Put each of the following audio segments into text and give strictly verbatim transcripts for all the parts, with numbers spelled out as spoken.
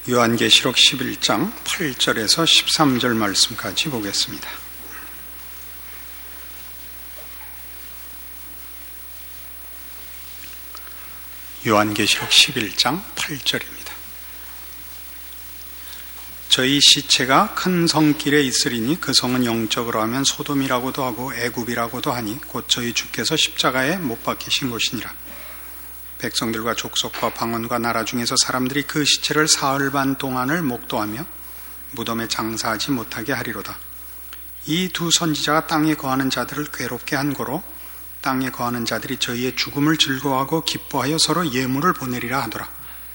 요한계시록 십일 장 팔 절에서 십삼 절 말씀까지 보겠습니다. 요한계시록 십일 장 팔 절입니다. 저희 시체가 큰 성길에 있으리니 그 성은 영적으로 하면 소돔이라고도 하고 애굽이라고도 하니 곧 저희 주께서 십자가에 못 박히신 곳이니라. 백성들과 족속과 방언과 나라 중에서 사람들이 그 시체를 사흘 반 동안을 목도하며 무덤에 장사하지 못하게 하리로다. 이 두 선지자가 땅에 거하는 자들을 괴롭게 한 고로 땅에 거하는 자들이 저희의 죽음을 즐거워하고 기뻐하여 서로 예물을 보내리라 하더라.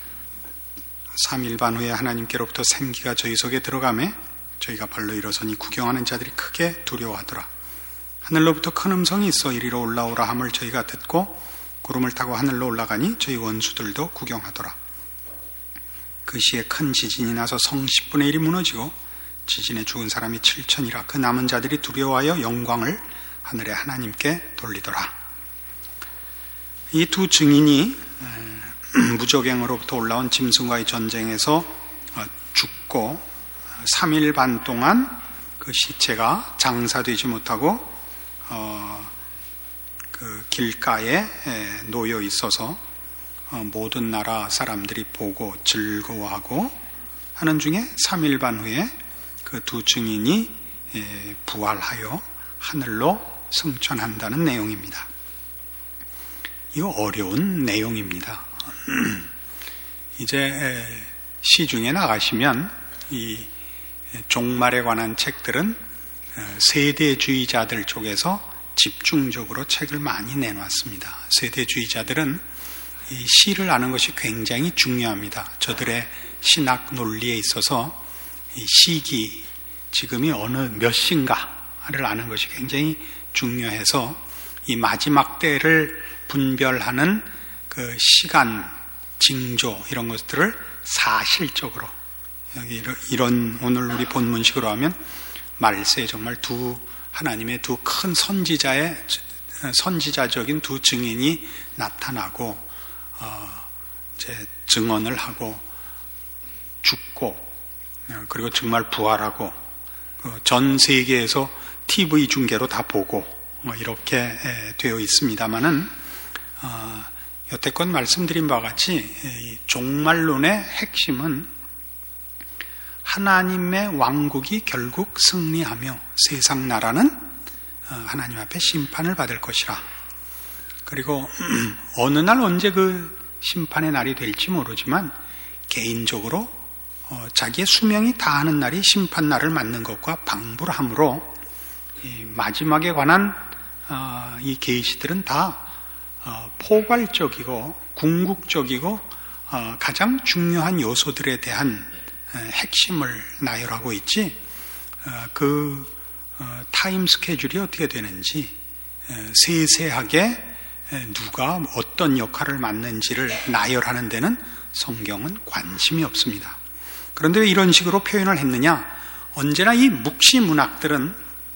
삼 일 반 후에 하나님께로부터 생기가 저희 속에 들어가매 저희가 발로 일어서니 구경하는 자들이 크게 두려워하더라. 하늘로부터 큰 음성이 있어 이리로 올라오라 함을 저희가 듣고 구름을 타고 하늘로 올라가니 저희 원수들도 구경하더라. 그 시에 큰 지진이 나서 성 십분의 일이 무너지고 지진에 죽은 사람이 칠천이라. 그 남은 자들이 두려워하여 영광을 하늘의 하나님께 돌리더라. 이 두 증인이 무적행으로부터 올라온 짐승과의 전쟁에서 죽고 삼 일 반 동안 그 시체가 장사되지 못하고 어, 그 길가에 놓여 있어서 모든 나라 사람들이 보고 즐거워하고 하는 중에 삼 일 반 후에 그 두 증인이 부활하여 하늘로 승천한다는 내용입니다. 이거 어려운 내용입니다. 이제 시중에 나가시면 이 종말에 관한 책들은 세대주의자들 쪽에서 집중적으로 책을 많이 내놨습니다. 세대주의자들은 이 시를 아는 것이 굉장히 중요합니다. 저들의 신학 논리에 있어서 이 시기, 지금이 어느 몇 시인가를 아는 것이 굉장히 중요해서 이 마지막 때를 분별하는 그 시간, 징조 이런 것들을 사실적으로 여기 이런 오늘 우리 본문식으로 하면 말세에 정말 두 하나님의 두 큰 선지자의 선지자적인 두 증인이 나타나고 어, 이제 증언을 하고 죽고 그리고 정말 부활하고 그 전 세계에서 티비 중계로 다 보고 뭐 이렇게 에, 되어 있습니다만은 어, 여태껏 말씀드린 바와 같이 이 종말론의 핵심은 하나님의 왕국이 결국 승리하며 세상 나라는 하나님 앞에 심판을 받을 것이라. 그리고 어느 날 언제 그 심판의 날이 될지 모르지만 개인적으로 자기의 수명이 다하는 날이 심판 날을 맞는 것과 방불하므로 마지막에 관한 이 계시들은 다 포괄적이고 궁극적이고 가장 중요한 요소들에 대한 핵심을 나열하고 있지 그 타임 스케줄이 어떻게 되는지 세세하게 누가 어떤 역할을 맡는지를 나열하는 데는 성경은 관심이 없습니다. 그런데 왜 이런 식으로 표현을 했느냐? 언제나 이 묵시문학들은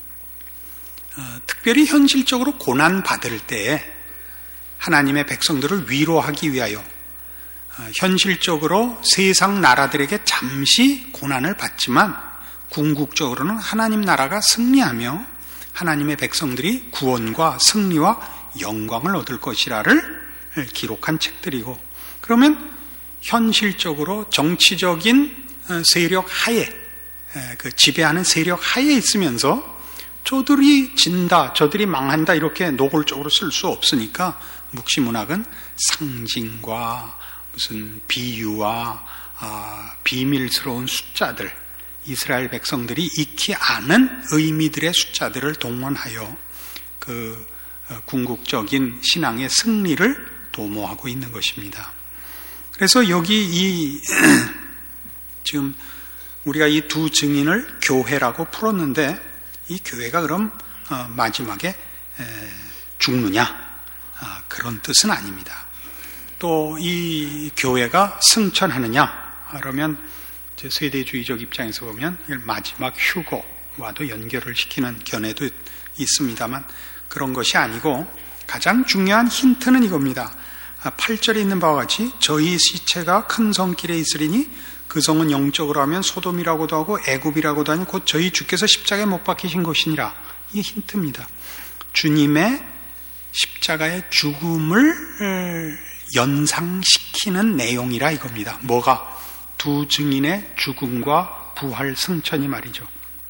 특별히 현실적으로 고난받을 때에 하나님의 백성들을 위로하기 위하여 현실적으로 세상 나라들에게 잠시 고난을 받지만 궁극적으로는 하나님 나라가 승리하며 하나님의 백성들이 구원과 승리와 영광을 얻을 것이라를 기록한 책들이고, 그러면 현실적으로 정치적인 세력 하에, 그 지배하는 세력 하에 있으면서 저들이 진다, 저들이 망한다 이렇게 노골적으로 쓸 수 없으니까 묵시문학은 상징과 무슨 비유와 아, 비밀스러운 숫자들, 이스라엘 백성들이 익히 아는 의미들의 숫자들을 동원하여 그 궁극적인 신앙의 승리를 도모하고 있는 것입니다. 그래서 여기 이 지금 우리가 이 두 증인을 교회라고 풀었는데 이 교회가 그럼 마지막에 죽느냐? 그런 뜻은 아닙니다. 또 이 교회가 승천하느냐? 그러면 세대주의적 입장에서 보면 마지막 휴거와도 연결을 시키는 견해도 있습니다만 그런 것이 아니고 가장 중요한 힌트는 이겁니다. 팔 절에 있는 바와 같이 저희 시체가 큰 성길에 있으리니 그 성은 영적으로 하면 소돔이라고도 하고 애굽이라고도 하니 곧 저희 주께서 십자가에 못 박히신 곳이니라. 이게 힌트입니다. 주님의 십자가의 죽음을 연상시키는 내용이라 이겁니다. 뭐가? 두 증인의 죽음과 부활 승천이 말이죠.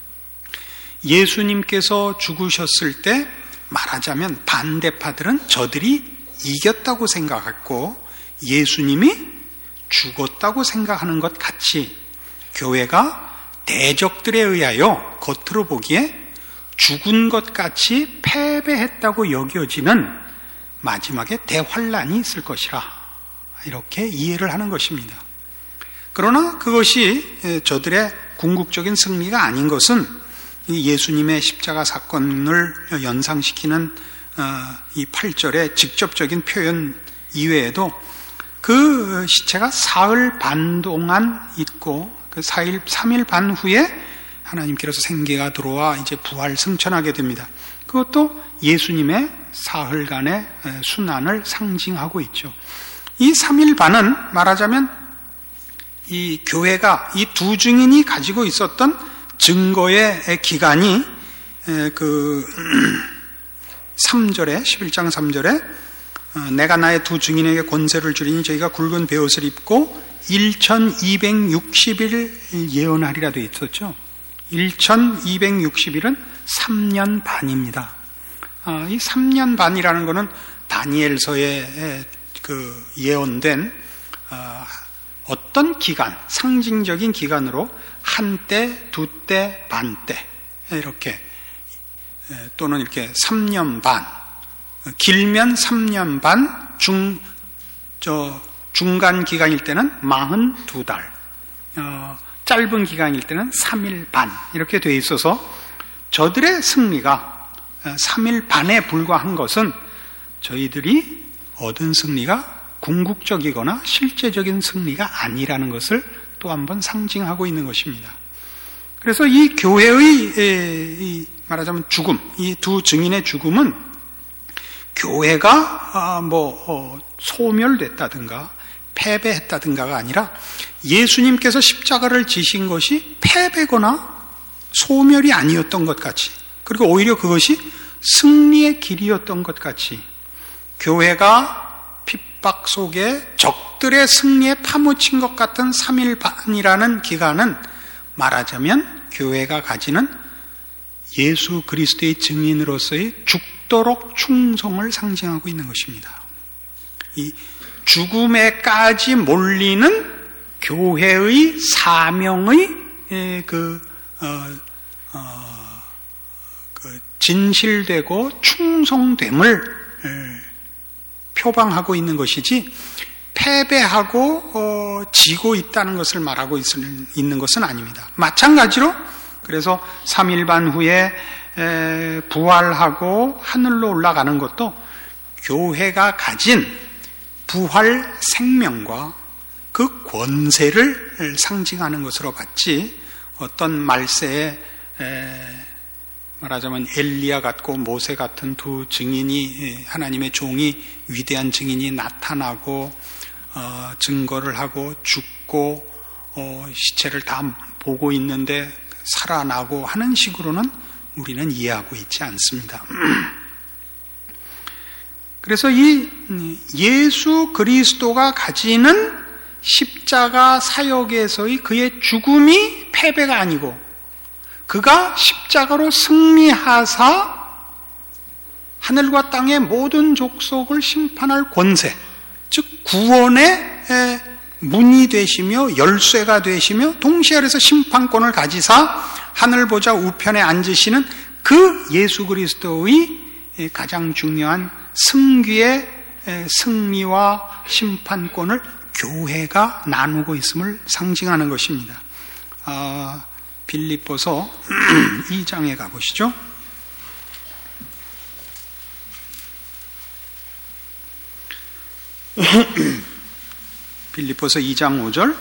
예수님께서 죽으셨을 때 말하자면 반대파들은 저들이 이겼다고 생각했고 예수님이 죽었다고 생각하는 것 같이 교회가 대적들에 의하여 겉으로 보기에 죽은 것 같이 패배했다고 여겨지는 마지막에 대환란이 있을 것이라 이렇게 이해를 하는 것입니다. 그러나 그것이 저들의 궁극적인 승리가 아닌 것은 예수님의 십자가 사건을 연상시키는 이 팔 절의 직접적인 표현 이외에도 그 시체가 사흘 반 동안 있고 그 사일, 삼 일 반 후에 하나님께로서 생기가 들어와 이제 부활 승천하게 됩니다. 그것도 예수님의 사흘간의 순환을 상징하고 있죠. 이 삼 일 반은 말하자면 이 교회가 이 두 증인이 가지고 있었던 증거의 기간이 그 삼 절에 십일 장 삼 절에 내가 나의 두 증인에게 권세를 주리니 저희가 굵은 베옷을 입고 천이백육십 일 예언하리라 되어 있었죠. 천이백육십 일은 삼 년 반입니다. 이 삼 년 반이라는 것은 다니엘서에 그 예언된 어떤 기간, 상징적인 기간으로 한때, 두때, 반때 이렇게 또는 이렇게 삼 년 반, 길면 삼 년 반, 중, 저, 중간 기간일 때는 사십이 달, 어, 짧은 기간일 때는 삼 일 반, 이렇게 되어 있어서 저들의 승리가 삼 일 반에 불과한 것은 저희들이 얻은 승리가 궁극적이거나 실제적인 승리가 아니라는 것을 또 한 번 상징하고 있는 것입니다. 그래서 이 교회의 말하자면 죽음, 이 두 증인의 죽음은 교회가 뭐 소멸됐다든가 패배했다든가가 아니라 예수님께서 십자가를 지신 것이 패배거나 소멸이 아니었던 것 같이, 그리고 오히려 그것이 승리의 길이었던 것 같이 교회가 핍박 속에 적들의 죽들의 승리에 파묻힌 것 같은 삼 일 반이라는 기간은 말하자면 교회가 가지는 예수 그리스도의 증인으로서의 죽도록 충성을 상징하고 있는 것입니다. 이 죽음에까지 몰리는 교회의 사명의 그, 어, 어, 그 진실되고 충성됨을 표방하고 있는 것이지 패배하고 어, 지고 있다는 것을 말하고 있, 있는 것은 아닙니다. 마찬가지로 그래서 삼 일 반 후에 에, 부활하고 하늘로 올라가는 것도 교회가 가진 부활 생명과 그 권세를 상징하는 것으로 봤지 어떤 말세에 에, 말하자면 엘리야 같고 모세 같은 두 증인이 하나님의 종이 위대한 증인이 나타나고 어, 증거를 하고 죽고 어, 시체를 다 보고 있는데 살아나고 하는 식으로는 우리는 이해하고 있지 않습니다. 그래서 이 예수 그리스도가 가지는 십자가 사역에서의 그의 죽음이 패배가 아니고 그가 십자가로 승리하사 하늘과 땅의 모든 족속을 심판할 권세, 즉 구원의 문이 되시며 열쇠가 되시며 동시에 그래서 심판권을 가지사 하늘 보좌 우편에 앉으시는 그 예수 그리스도의 가장 중요한 승귀의 승리와 심판권을 교회가 나누고 있음을 상징하는 것입니다. 아, 빌립보서 이 장에 가보시죠. 빌립보서 이 장 오 절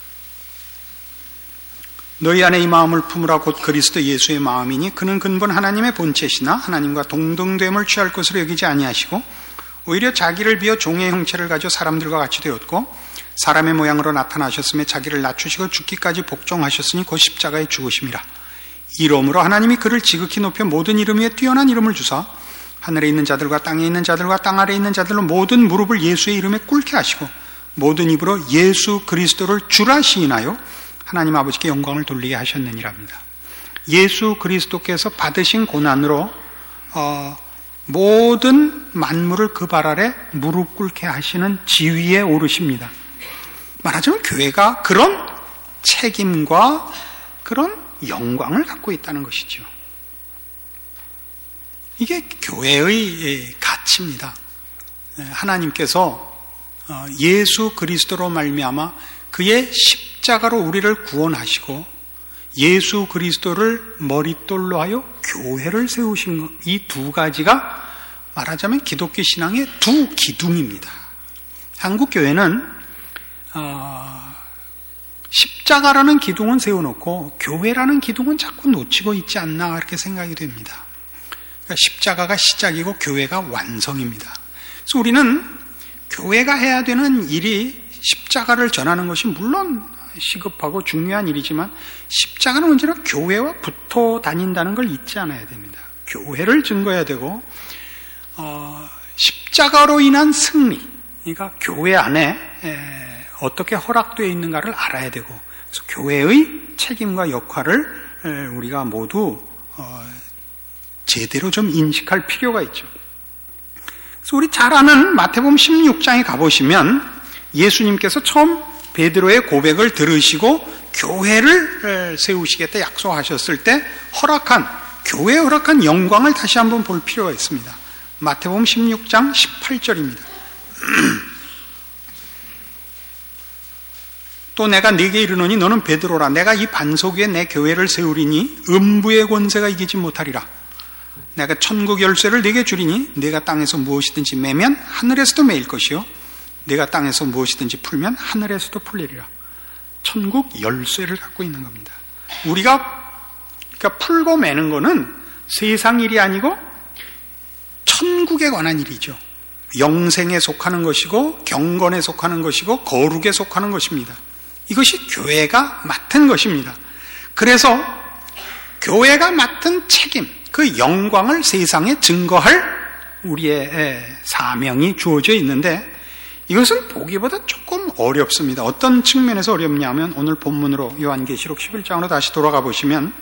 너희 안에 이 마음을 품으라 곧 그리스도 예수의 마음이니 그는 근본 하나님의 본체시나 하나님과 동등됨을 취할 것으로 여기지 아니하시고 오히려 자기를 비어 종의 형체를 가지고 사람들과 같이 되었고 사람의 모양으로 나타나셨으며 자기를 낮추시고 죽기까지 복종하셨으니 곧 십자가에 죽으심이라. 이러므로 하나님이 그를 지극히 높여 모든 이름 위에 뛰어난 이름을 주사 하늘에 있는 자들과 땅에 있는 자들과 땅 아래에 있는 자들로 모든 무릎을 예수의 이름에 꿇게 하시고 모든 입으로 예수 그리스도를 주라 시인하여 하나님 아버지께 영광을 돌리게 하셨느니랍니다. 예수 그리스도께서 받으신 고난으로 어, 모든 만물을 그 발 아래 무릎 꿇게 하시는 지위에 오르십니다. 말하자면 교회가 그런 책임과 그런 영광을 갖고 있다는 것이죠. 이게 교회의 가치입니다. 하나님께서 예수 그리스도로 말미암아 그의 십자가로 우리를 구원하시고 예수 그리스도를 머릿돌로 하여 교회를 세우신 이 두 가지가 말하자면 기독교 신앙의 두 기둥입니다. 한국 교회는 어, 십자가라는 기둥은 세워놓고 교회라는 기둥은 자꾸 놓치고 있지 않나 이렇게 생각이 됩니다. 그러니까 십자가가 시작이고 교회가 완성입니다. 그래서 우리는 교회가 해야 되는 일이 십자가를 전하는 것이 물론 시급하고 중요한 일이지만 십자가는 언제나 교회와 붙어 다닌다는 걸 잊지 않아야 됩니다. 교회를 증거해야 되고 어, 십자가로 인한 승리, 그러니까 교회 안에 에, 어떻게 허락되어 있는가를 알아야 되고 그래서 교회의 책임과 역할을 에, 우리가 모두 어, 제대로 좀 인식할 필요가 있죠. 그래서 우리 잘 아는 마태복음 십육 장에 가보시면 예수님께서 처음 베드로의 고백을 들으시고 교회를 세우시겠다 약속하셨을 때 허락한, 교회에 허락한 영광을 다시 한번 볼 필요가 있습니다. 마태복음 십육 장 십팔 절입니다. 또 내가 네게 이르노니 너는 베드로라. 내가 이 반석 위에 내 교회를 세우리니 음부의 권세가 이기지 못하리라. 내가 천국 열쇠를 네게 주리니 네가 땅에서 무엇이든지 매면 하늘에서도 매일 것이요 네가 땅에서 무엇이든지 풀면 하늘에서도 풀리리라. 천국 열쇠를 갖고 있는 겁니다. 우리가 그러니까 풀고 매는 거는 세상 일이 아니고 천국에 관한 일이죠. 영생에 속하는 것이고 경건에 속하는 것이고 거룩에 속하는 것입니다. 이것이 교회가 맡은 것입니다. 그래서 교회가 맡은 책임, 그 영광을 세상에 증거할 우리의 사명이 주어져 있는데 이것은 보기보다 조금 어렵습니다. 어떤 측면에서 어렵냐면 오늘 본문으로 요한계시록 십일 장으로 다시 돌아가 보시면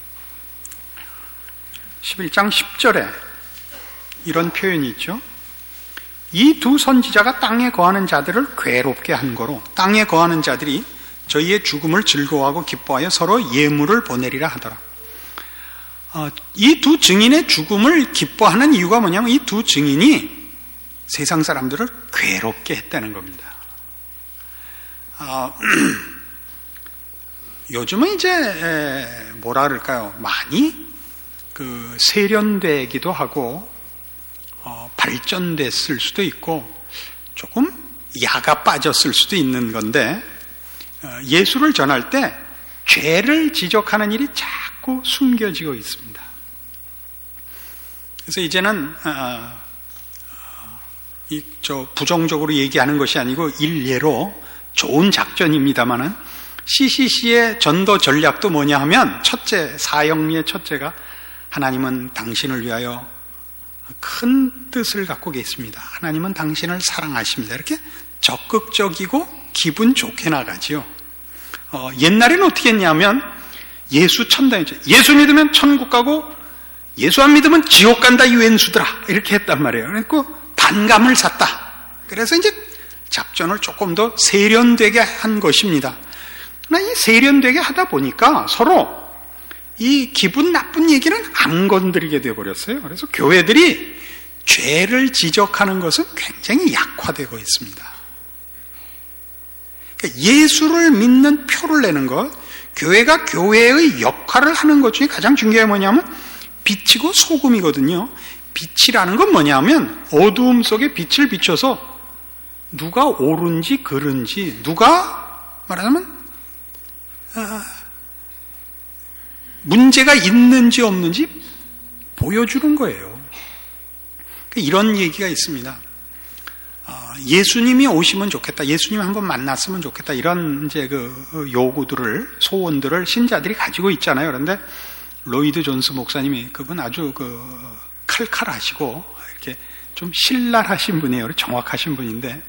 십일 장 십 절에 이런 표현이 있죠. 이 두 선지자가 땅에 거하는 자들을 괴롭게 한 거로 땅에 거하는 자들이 저희의 죽음을 즐거워하고 기뻐하여 서로 예물을 보내리라 하더라. 어, 이 두 증인의 죽음을 기뻐하는 이유가 뭐냐면 이 두 증인이 세상 사람들을 괴롭게 했다는 겁니다. 어, 요즘은 이제 에, 뭐라 그럴까요? 많이 그 세련되기도 하고 어, 발전됐을 수도 있고 조금 야가 빠졌을 수도 있는 건데 어, 예수를 전할 때 죄를 지적하는 일이 자꾸 숨겨지고 있습니다. 그래서 이제는 어, 이, 저, 부정적으로 얘기하는 것이 아니고 일례로 좋은 작전입니다만은 씨씨씨의 전도 전략도 뭐냐 하면 첫째, 사형리의 첫째가 하나님은 당신을 위하여 큰 뜻을 갖고 계십니다. 하나님은 당신을 사랑하십니다. 이렇게 적극적이고 기분 좋게 나가지요. 어, 옛날에는 어떻게 했냐면 예수 천당이죠. 예수 믿으면 천국 가고 예수 안 믿으면 지옥 간다 이 왼수들아 이렇게 했단 말이에요. 그러니까 반감을 샀다. 그래서 이제 작전을 조금 더 세련되게 한 것입니다. 그러나 이 세련되게 하다 보니까 서로 이 기분 나쁜 얘기는 안 건드리게 되어버렸어요. 그래서 교회들이 죄를 지적하는 것은 굉장히 약화되고 있습니다. 그러니까 예수를 믿는 표를 내는 것, 교회가 교회의 역할을 하는 것 중에 가장 중요한 게 뭐냐면 빛이고 소금이거든요. 빛이라는 건 뭐냐면 어두움 속에 빛을 비춰서 누가 옳은지 그른지 누가 말하자면 어, 문제가 있는지 없는지 보여주는 거예요. 이런 얘기가 있습니다. 예수님이 오시면 좋겠다, 예수님 한번 만났으면 좋겠다, 이런 이제 그 요구들을, 소원들을 신자들이 가지고 있잖아요. 그런데 로이드 존스 목사님이, 그분 아주 그 칼칼하시고 이렇게 좀 신랄하신 분이에요. 정확하신 분인데,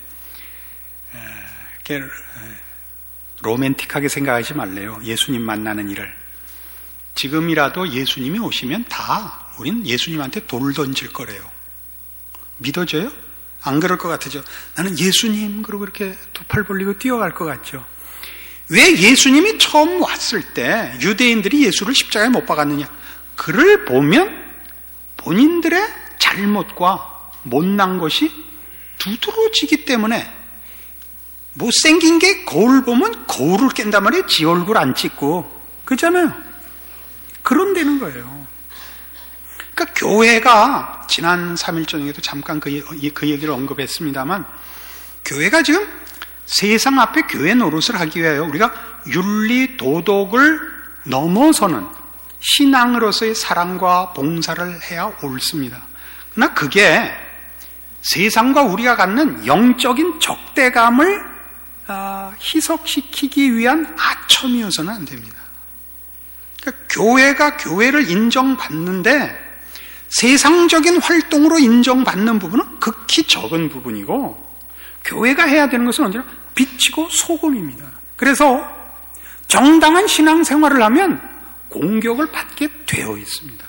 이렇게 로맨틱하게 생각하지 말래요. 예수님 만나는 일을. 지금이라도 예수님이 오시면 다 우린 예수님한테 돌 던질 거래요. 믿어져요? 안 그럴 것 같으죠? 나는 예수님, 그러고 이렇게 두 팔 벌리고 뛰어갈 것 같죠? 왜 예수님이 처음 왔을 때 유대인들이 예수를 십자가에 못 박았느냐? 그를 보면 본인들의 잘못과 못난 것이 두드러지기 때문에, 못생긴 게 거울 보면 거울을 깬단 말이에요. 지 얼굴 안 찍고. 그렇잖아요? 그런 데는 거예요. 그러니까 교회가, 지난 삼 일 저녁에도 잠깐 그, 그 얘기를 언급했습니다만, 교회가 지금 세상 앞에 교회 노릇을 하기 위하여 우리가 윤리, 도덕을 넘어서는 신앙으로서의 사랑과 봉사를 해야 옳습니다. 그러나 그게 세상과 우리가 갖는 영적인 적대감을 어, 희석시키기 위한 아첨이어서는 안 됩니다. 그러니까 교회가 교회를 인정받는데 세상적인 활동으로 인정받는 부분은 극히 적은 부분이고, 교회가 해야 되는 것은 언제나 빛이고 소금입니다. 그래서 정당한 신앙생활을 하면 공격을 받게 되어 있습니다.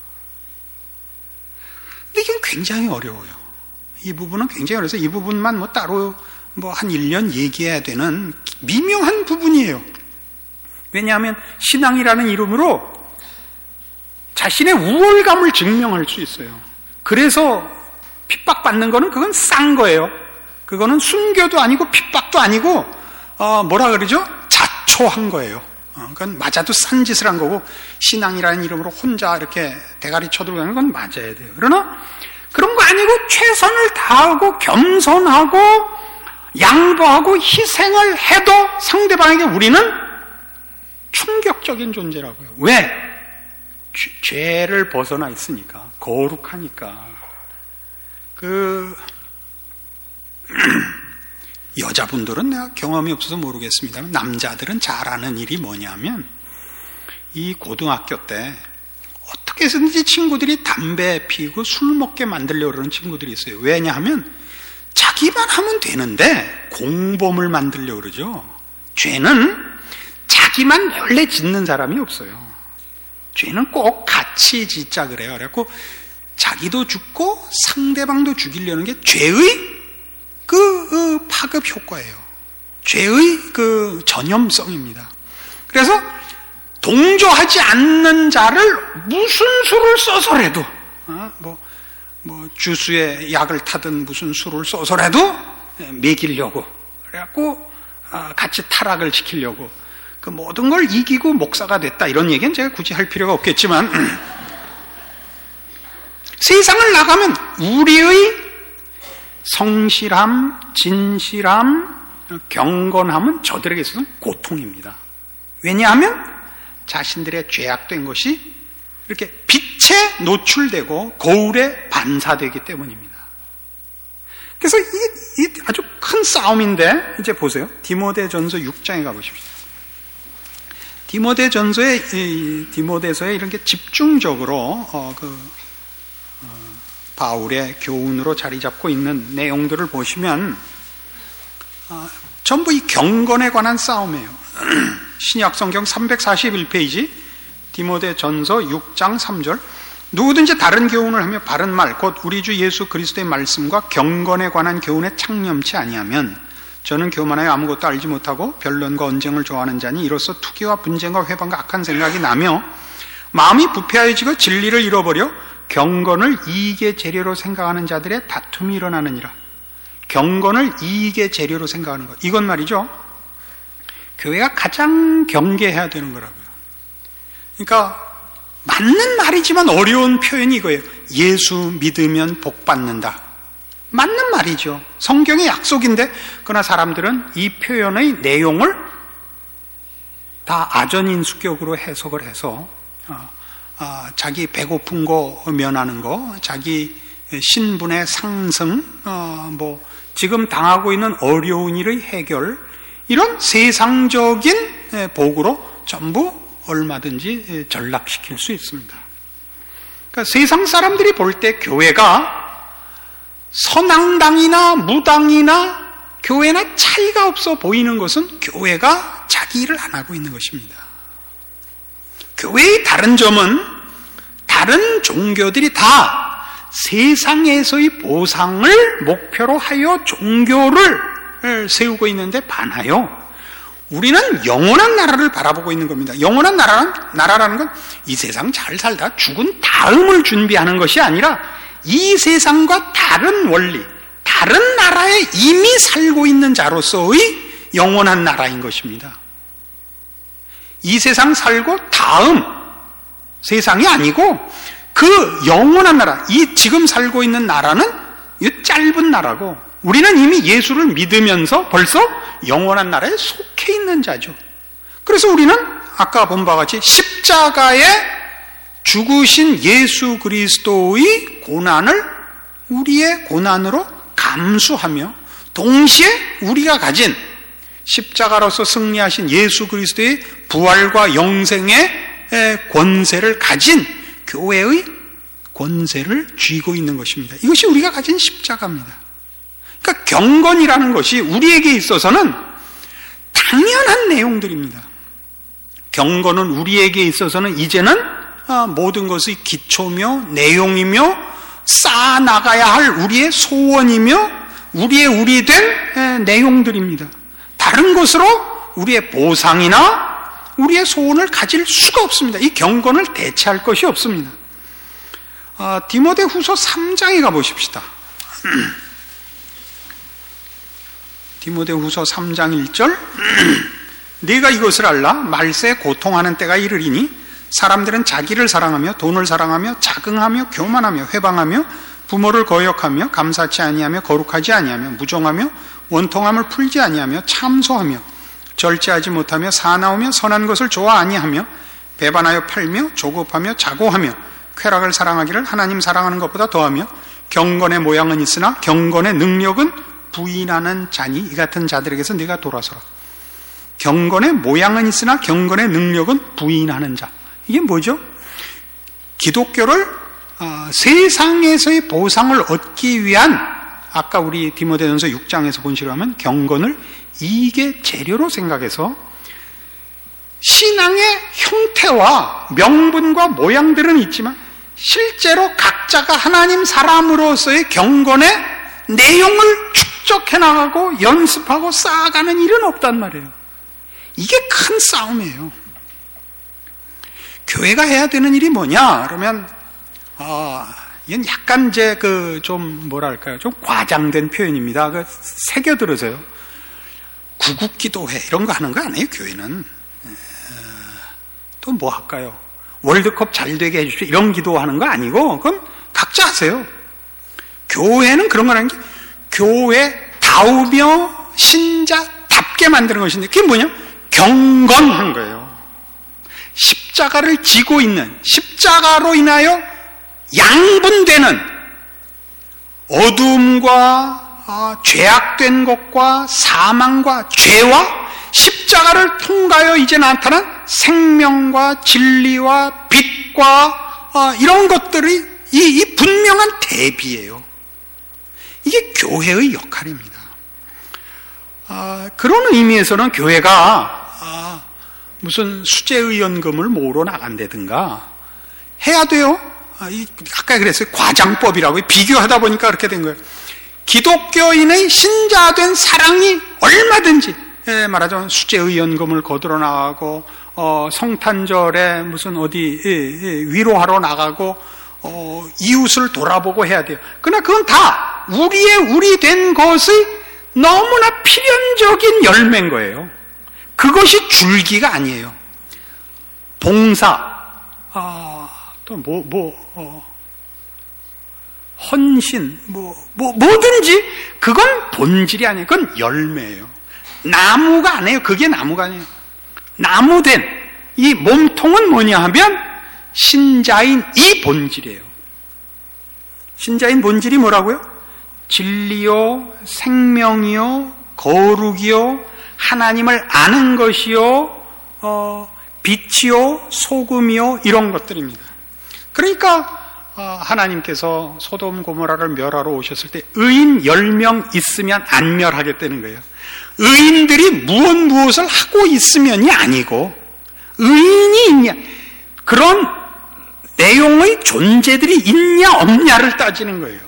근데 이게 굉장히 어려워요. 이 부분은 굉장히 어려워서 이 부분만 뭐 따로 뭐 한 일 년 얘기해야 되는 미묘한 부분이에요. 왜냐하면 신앙이라는 이름으로 자신의 우월감을 증명할 수 있어요. 그래서 핍박받는 거는 그건 싼 거예요. 그거는 순교도 아니고 핍박도 아니고 어 뭐라 그러죠? 자초한 거예요. 어, 그건 맞아도 싼 짓을 한 거고, 신앙이라는 이름으로 혼자 이렇게 대가리 쳐들고 가는 건 맞아야 돼요. 그러나 그런 거 아니고 최선을 다하고 겸손하고 양보하고 희생을 해도 상대방에게 우리는 충격적인 존재라고요. 왜? 죄, 죄를 벗어나 있으니까, 거룩하니까. 그 여자분들은 내가 경험이 없어서 모르겠습니다만, 남자들은 잘 아는 일이 뭐냐면, 이 고등학교 때 어떻게 해서든지 친구들이 담배 피우고 술 먹게 만들려고 그러는 친구들이 있어요. 왜냐하면 자기만 하면 되는데 공범을 만들려고 그러죠. 죄는 자기만 원래 짓는 사람이 없어요. 죄는 꼭 같이 짓자 그래요. 그래갖고 자기도 죽고 상대방도 죽이려는 게 죄의 그, 그 파급 효과예요. 죄의 그 전염성입니다. 그래서 동조하지 않는 자를 무슨 수를 써서라도, 어, 뭐, 뭐, 주스에 약을 타든 무슨 수를 써서라도 매기려고, 그래갖고, 어, 같이 타락을 시키려고, 그 모든 걸 이기고 목사가 됐다, 이런 얘기는 제가 굳이 할 필요가 없겠지만, 세상을 나가면 우리의 성실함, 진실함, 경건함은 저들에게 있어서는 고통입니다. 왜냐하면 자신들의 죄악된 것이 이렇게 빛에 노출되고 거울에 반사되기 때문입니다. 그래서 이, 이 아주 큰 싸움인데, 이제 보세요. 디모데전서 육 장에 가보십시오. 디모데전서에, 디모데서에 이런 게 집중적으로 어, 그 어, 바울의 교훈으로 자리 잡고 있는 내용들을 보시면 어, 전부 이 경건에 관한 싸움이에요. 신약성경 삼백사십일 페이지 디모데전서 육 장 삼 절, 누구든지 다른 교훈을 하며 바른 말 곧 우리 주 예수 그리스도의 말씀과 경건에 관한 교훈에 창념치 아니하면 저는 교만하여 아무것도 알지 못하고 변론과 언쟁을 좋아하는 자니 이로써 투기와 분쟁과 회방과 악한 생각이 나며 마음이 부패하여지고 진리를 잃어버려 경건을 이익의 재료로 생각하는 자들의 다툼이 일어나느니라. 경건을 이익의 재료로 생각하는 것, 이건 말이죠, 교회가 가장 경계해야 되는 거라고요. 그러니까 맞는 말이지만 어려운 표현이 이거예요. 예수 믿으면 복 받는다. 맞는 말이죠. 성경의 약속인데, 그러나 사람들은 이 표현의 내용을 다 아전인수격으로 해석을 해서 어, 어, 자기 배고픈 거 면하는 거, 자기 신분의 상승, 어, 뭐 지금 당하고 있는 어려운 일의 해결, 이런 세상적인 복으로 전부 얼마든지 전락시킬 수 있습니다. 그러니까 세상 사람들이 볼 때 교회가 선앙당이나 무당이나 교회나 차이가 없어 보이는 것은 교회가 자기 일을 안 하고 있는 것입니다. 교회의 다른 점은 다른 종교들이 다 세상에서의 보상을 목표로 하여 종교를 세우고 있는데 반하여 우리는 영원한 나라를 바라보고 있는 겁니다. 영원한 나라는, 나라라는 건 이 세상 잘 살다 죽은 다음을 준비하는 것이 아니라 이 세상과 다른 원리, 다른 나라에 이미 살고 있는 자로서의 영원한 나라인 것입니다. 이 세상 살고 다음 세상이 아니고 그 영원한 나라, 이 지금 살고 있는 나라는 이 짧은 나라고 우리는 이미 예수를 믿으면서 벌써 영원한 나라에 속해 있는 자죠. 그래서 우리는 아까 본 바와 같이 십자가에 죽으신 예수 그리스도의 고난을 우리의 고난으로 감수하며 동시에 우리가 가진 십자가로서 승리하신 예수 그리스도의 부활과 영생의 권세를 가진 교회의 권세를 쥐고 있는 것입니다. 이것이 우리가 가진 십자가입니다. 그러니까 경건이라는 것이 우리에게 있어서는 당연한 내용들입니다. 경건은 우리에게 있어서는 이제는 모든 것의 기초며 내용이며 쌓아나가야 할 우리의 소원이며 우리의 우리 된 내용들입니다. 다른 것으로 우리의 보상이나 우리의 소원을 가질 수가 없습니다. 이 경건을 대체할 것이 없습니다. 아, 디모데후서 삼 장에 가보십시다. 디모데후서 삼 장 일 절 네가 이것을 알라. 말세에 고통하는 때가 이르리니 사람들은 자기를 사랑하며 돈을 사랑하며 자긍하며 교만하며 회방하며 부모를 거역하며 감사치 아니하며 거룩하지 아니하며 무정하며 원통함을 풀지 아니하며 참소하며 절제하지 못하며 사나우며 선한 것을 좋아 아니하며 배반하여 팔며 조급하며 자고하며 쾌락을 사랑하기를 하나님 사랑하는 것보다 더하며 경건의 모양은 있으나 경건의 능력은 부인하는 자니 이 같은 자들에게서 네가 돌아서라. 경건의 모양은 있으나 경건의 능력은 부인하는 자. 이게 뭐죠? 기독교를 어, 세상에서의 보상을 얻기 위한 아까 우리 디모데전서 육 장에서 본시로 하면 경건을 이익의 재료로 생각해서 신앙의 형태와 명분과 모양들은 있지만 실제로 각자가 하나님 사람으로서의 경건의 내용을 축적해 나가고 연습하고 쌓아가는 일은 없단 말이에요. 이게 큰 싸움이에요. 교회가 해야 되는 일이 뭐냐? 그러면 아, 이건 약간 이제 그 좀 뭐랄까요? 좀 과장된 표현입니다. 그 새겨 들으세요. 구국기도회 이런 거 하는 거 아니에요, 교회는. 또 뭐 할까요? 월드컵 잘 되게 해주십시오. 이런 기도하는 거 아니고, 그건 각자 하세요. 교회는 그런 거라는 게 교회다우며 신자답게 만드는 것인데, 그게 뭐냐? 경건한 거예요. 십자가를 지고 있는, 십자가로 인하여 양분되는 어둠과 어, 죄악된 것과 사망과 죄와 십자가를 통과하여 이제 나타난 생명과 진리와 빛과 어, 이런 것들이 이, 이 분명한 대비예요. 이게 교회의 역할입니다. 어, 그런 의미에서는 교회가 어, 무슨 수재의원금을 모으러 나간다든가 해야 돼요. 아까 그랬어요. 과장법이라고 비교하다 보니까 그렇게 된 거예요. 기독교인의 신자된 사랑이 얼마든지 예, 말하자면 수재의원금을 거두러 나가고 어, 성탄절에 무슨 어디 예, 예, 위로하러 나가고 어, 이웃을 돌아보고 해야 돼요. 그러나 그건 다 우리의 우리 된 것의 너무나 필연적인 열매인 거예요. 그것이 줄기가 아니에요. 봉사 아, 또 뭐, 뭐, 어, 헌신, 뭐, 뭐, 뭐든지, 그건 본질이 아니에요. 그건 열매예요. 나무가 아니에요. 그게 나무가 아니에요. 나무된 이 몸통은 뭐냐 하면, 신자인 이 본질이에요. 신자인 본질이 뭐라고요? 진리요, 생명이요, 거룩이요, 하나님을 아는 것이요, 어, 빛이요, 소금이요, 이런 것들입니다. 그러니까 어, 하나님께서 소돔 고모라를 멸하러 오셨을 때 의인 열 명 있으면 안 멸하겠다는 거예요. 의인들이 무엇 무엇을 하고 있으면이 아니고 의인이 있냐, 그런 내용의 존재들이 있냐 없냐를 따지는 거예요.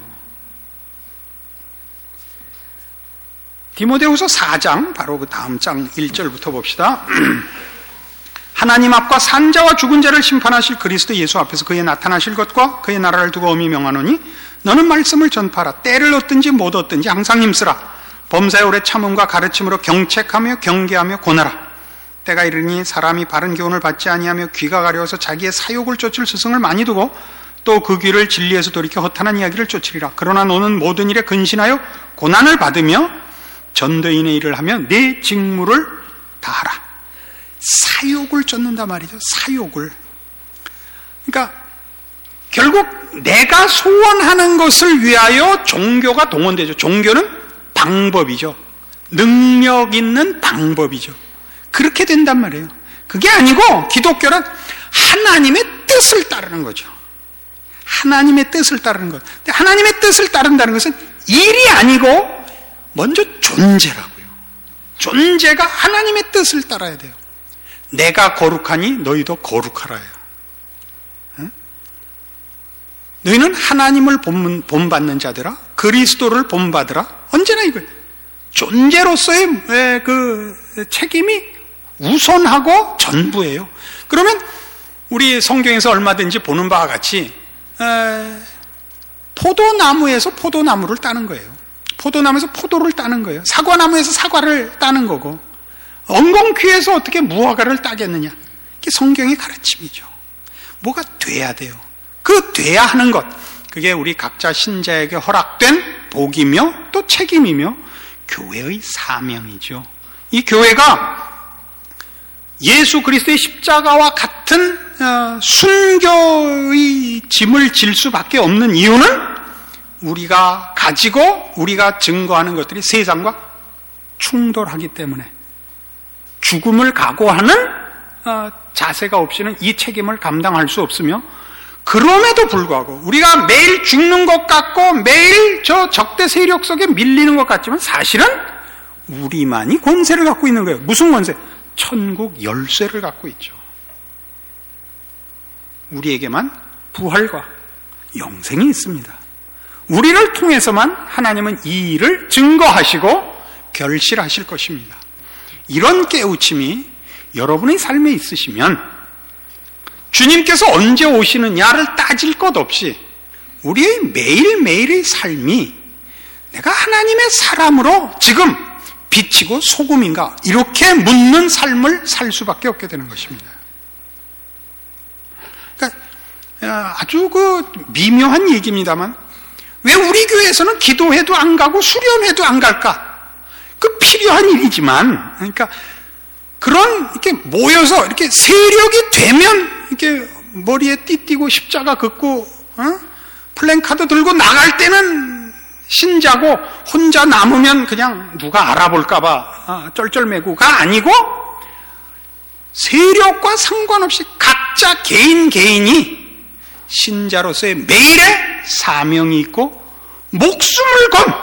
디모데후서 사 장, 바로 그 다음 장 일 절부터 봅시다. 하나님 앞과 산자와 죽은 자를 심판하실 그리스도 예수 앞에서 그의 나타나실 것과 그의 나라를 두고 엄히 명하노니 너는 말씀을 전파하라. 때를 얻든지 못 얻든지 항상 힘쓰라. 범사에 오래 참음과 가르침으로 경책하며 경계하며 고나라. 때가 이르니 사람이 바른 교훈을 받지 아니하며 귀가 가려워서 자기의 사욕을 쫓을 스승을 많이 두고 또 그 귀를 진리에서 돌이켜 허탄한 이야기를 쫓으리라. 그러나 너는 모든 일에 근신하여 고난을 받으며 전도인의 일을 하며 네 직무를 다하라. 사욕을 쫓는다 말이죠. 사욕을. 그러니까 결국 내가 소원하는 것을 위하여 종교가 동원되죠. 종교는 방법이죠. 능력 있는 방법이죠. 그렇게 된단 말이에요. 그게 아니고 기독교는 하나님의 뜻을 따르는 거죠. 하나님의 뜻을 따르는 것. 근데 하나님의 뜻을 따른다는 것은 일이 아니고 먼저 존재라고요. 존재가 하나님의 뜻을 따라야 돼요. 내가 거룩하니 너희도 거룩하라요. 응? 너희는 하나님을 본, 본받는 자들아, 그리스도를 본받으라. 언제나 이거예요. 존재로서의 그 책임이 우선하고 전부예요. 그러면 우리 성경에서 얼마든지 보는 바와 같이 에, 포도나무에서 포도나무를 따는 거예요. 포도나무에서 포도를 따는 거예요. 사과나무에서 사과를 따는 거고, 엉겅퀴에서 어떻게 무화과를 따겠느냐. 이게 성경의 가르침이죠. 뭐가 돼야 돼요. 그 돼야 하는 것, 그게 우리 각자 신자에게 허락된 복이며 또 책임이며 교회의 사명이죠. 이 교회가 예수 그리스도의 십자가와 같은 순교의 짐을 질 수밖에 없는 이유는 우리가 가지고 우리가 증거하는 것들이 세상과 충돌하기 때문에 죽음을 각오하는 자세가 없이는 이 책임을 감당할 수 없으며, 그럼에도 불구하고 우리가 매일 죽는 것 같고 매일 저 적대 세력 속에 밀리는 것 같지만 사실은 우리만이 권세를 갖고 있는 거예요. 무슨 권세? 천국 열쇠를 갖고 있죠. 우리에게만 부활과 영생이 있습니다. 우리를 통해서만 하나님은 이 일을 증거하시고 결실하실 것입니다. 이런 깨우침이 여러분의 삶에 있으시면 주님께서 언제 오시느냐를 따질 것 없이 우리의 매일매일의 삶이 내가 하나님의 사람으로 지금 빛이고 소금인가, 이렇게 묻는 삶을 살 수밖에 없게 되는 것입니다. 그러니까 아주 그 미묘한 얘기입니다만, 왜 우리 교회에서는 기도회도 안 가고 수련회도 안 갈까? 그 필요한 일이지만, 그러니까 그런 이렇게 모여서 이렇게 세력이 되면 이렇게 머리에 띠띠고 십자가 긋고 어? 플랜카드 들고 나갈 때는 신자고, 혼자 남으면 그냥 누가 알아볼까봐 어, 쩔쩔매고가 아니고, 세력과 상관없이 각자 개인 개인이 신자로서의 매일의 사명이 있고 목숨을 건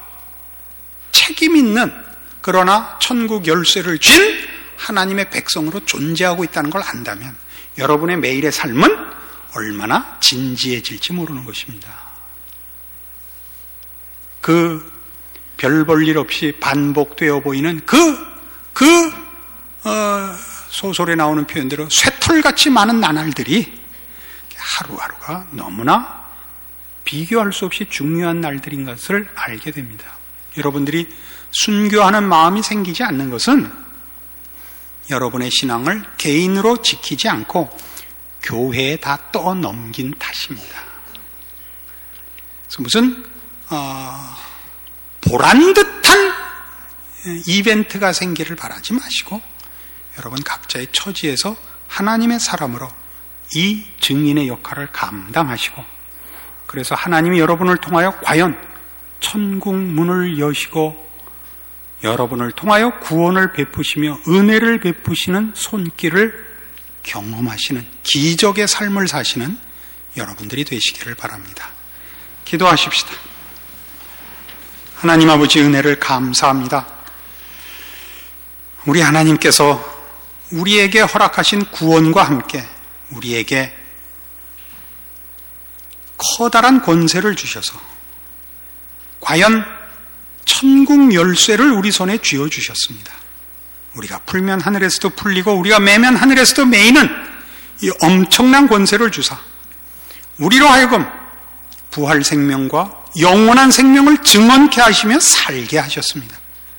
책임 있는, 그러나 천국 열쇠를 쥔 하나님의 백성으로 존재하고 있다는 걸 안다면 여러분의 매일의 삶은 얼마나 진지해질지 모르는 것입니다. 그 별 볼 일 없이 반복되어 보이는 그, 그, 어, 소설에 나오는 표현대로 쇠털같이 많은 나날들이 하루하루가 너무나 비교할 수 없이 중요한 날들인 것을 알게 됩니다. 여러분들이 순교하는 마음이 생기지 않는 것은 여러분의 신앙을 개인으로 지키지 않고 교회에 다 떠넘긴 탓입니다. 그래서 무슨 어, 보란 듯한 이벤트가 생기를 바라지 마시고 여러분 각자의 처지에서 하나님의 사람으로 이 증인의 역할을 감당하시고, 그래서 하나님이 여러분을 통하여 과연 천국 문을 여시고 여러분을 통하여 구원을 베푸시며 은혜를 베푸시는 손길을 경험하시는 기적의 삶을 사시는 여러분들이 되시기를 바랍니다. 기도하십시다. 하나님 아버지, 은혜를 감사합니다. 우리 하나님께서 우리에게 허락하신 구원과 함께 우리에게 커다란 권세를 주셔서 과연 천국 열쇠를 우리 손에 쥐어주셨습니다. 우리가 풀면 하늘에서도 풀리고 우리가 매면 하늘에서도 매이는 이 엄청난 권세를 주사 우리로 하여금 부활 생명과 영원한 생명을 증언케 하시며 살게 하셨습니다.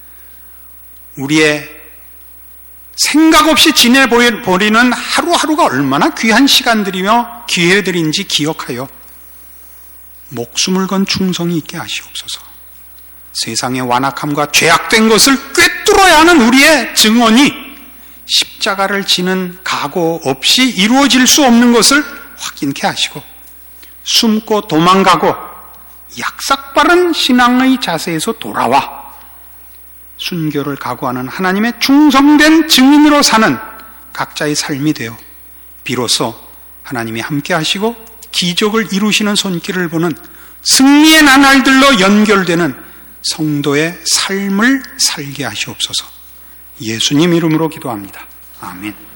우리의 생각 없이 지내버리는 하루하루가 얼마나 귀한 시간들이며 기회들인지 기억하여 목숨을 건 충성이 있게 하시옵소서. 세상의 완악함과 죄악된 것을 꿰뚫어야 하는 우리의 증언이 십자가를 지는 각오 없이 이루어질 수 없는 것을 확인케 하시고 숨고 도망가고 약삭빠른 신앙의 자세에서 돌아와 순교를 각오하는 하나님의 충성된 증인으로 사는 각자의 삶이 되어 비로소 하나님이 함께 하시고 기적을 이루시는 손길을 보는 승리의 나날들로 연결되는 성도의 삶을 살게 하시옵소서. 예수님 이름으로 기도합니다. 아멘.